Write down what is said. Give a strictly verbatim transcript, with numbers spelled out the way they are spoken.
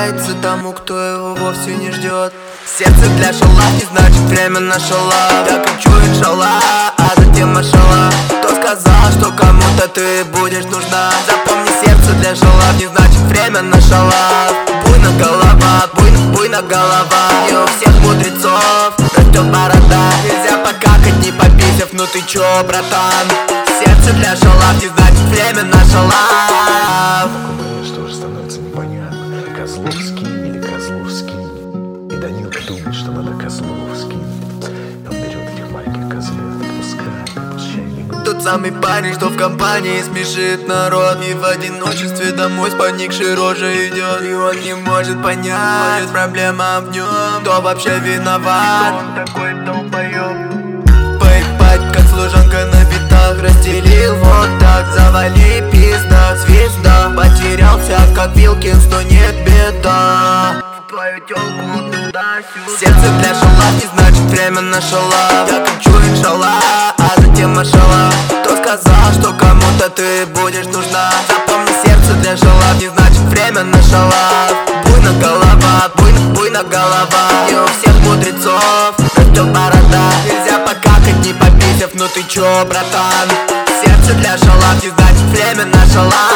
улыбается тому, кто его вовсе не ждет. Сердце для шалав не значит время на шалав. Я кричу иншаллах, а затем машаллах. Кто сказал, что кому-то ты будешь нужна? Запомни, сердце для шалав не значит время на шалав. Буйна голова, буйна, буйна голова. Не у всех мудрецов растет борода. Нельзя покакать, не пописав, ну ты чё, братан? Сердце для шалав не значит время на шалав. Что уже становится непонятно, Козловский или Козловский. И Данилка думает, что надо Козловский. Он берет этих маленьких козлят, отпускает, пущай бегут. Тот самый парень, что в компании смешит народ, и в одиночестве домой с поникшей рожей идет. И он не может понять, может, проблема в нем, кто вообще виноват. Он такой долбоёб. Поебать, как служанка на битах, расстелил вот так, завали пизда, звезда. Потерялся, как Вилкинс, но нет беда. Твою тёлку туда-сюда. Сердце для шалав не значит время на шалав. Я кричу иншаллах, а затем машаллах. Кто сказал, что кому-то ты будешь нужна? Запомни, сердце для шалав не значит время на шалав. Буйна голова, буйна, буйна голова. Не у всех мудрецов растет борода. Нельзя покакать, не пописав, ну ты чё, братан? Сердце для шалав не значит время на шалав.